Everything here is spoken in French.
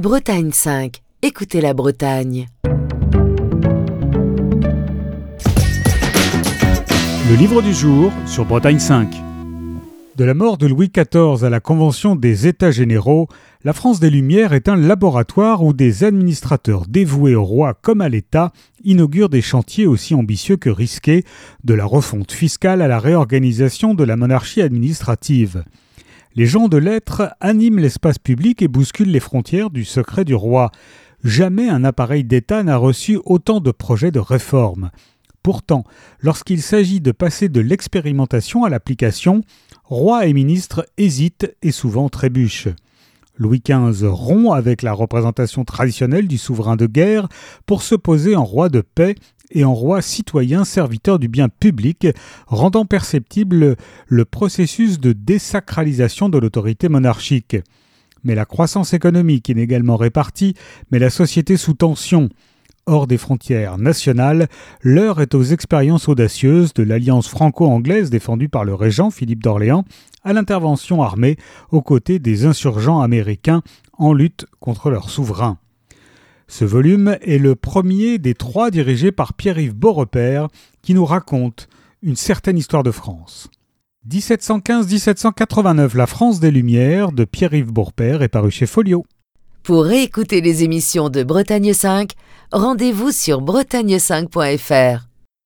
Bretagne 5. Écoutez la Bretagne. Le livre du jour sur Bretagne 5. De la mort de Louis XIV à la Convention des États généraux, la France des Lumières est un laboratoire où des administrateurs dévoués au roi comme à l'État inaugurent des chantiers aussi ambitieux que risqués, de la refonte fiscale à la réorganisation de la monarchie administrative. Les gens de lettres animent l'espace public et bousculent les frontières du secret du roi. Jamais un appareil d'État n'a reçu autant de projets de réforme. Pourtant, lorsqu'il s'agit de passer de l'expérimentation à l'application, rois et ministres hésitent et souvent trébuchent. Louis XV rompt avec la représentation traditionnelle du souverain de guerre pour se poser en roi de paix et en roi citoyen serviteur du bien public, rendant perceptible le processus de désacralisation de l'autorité monarchique. Mais la croissance économique inégalement répartie met la société sous tension. Hors des frontières nationales, l'heure est aux expériences audacieuses de l'alliance franco-anglaise défendue par le régent Philippe d'Orléans à l'intervention armée aux côtés des insurgents américains en lutte contre leur souverain. Ce volume est le premier des 3 dirigés par Pierre-Yves Beaurepaire qui nous raconte une certaine histoire de France. 1715-1789, la France des Lumières de Pierre-Yves Beaurepaire est paru chez Folio. Pour réécouter les émissions de Bretagne 5, rendez-vous sur bretagne5.fr.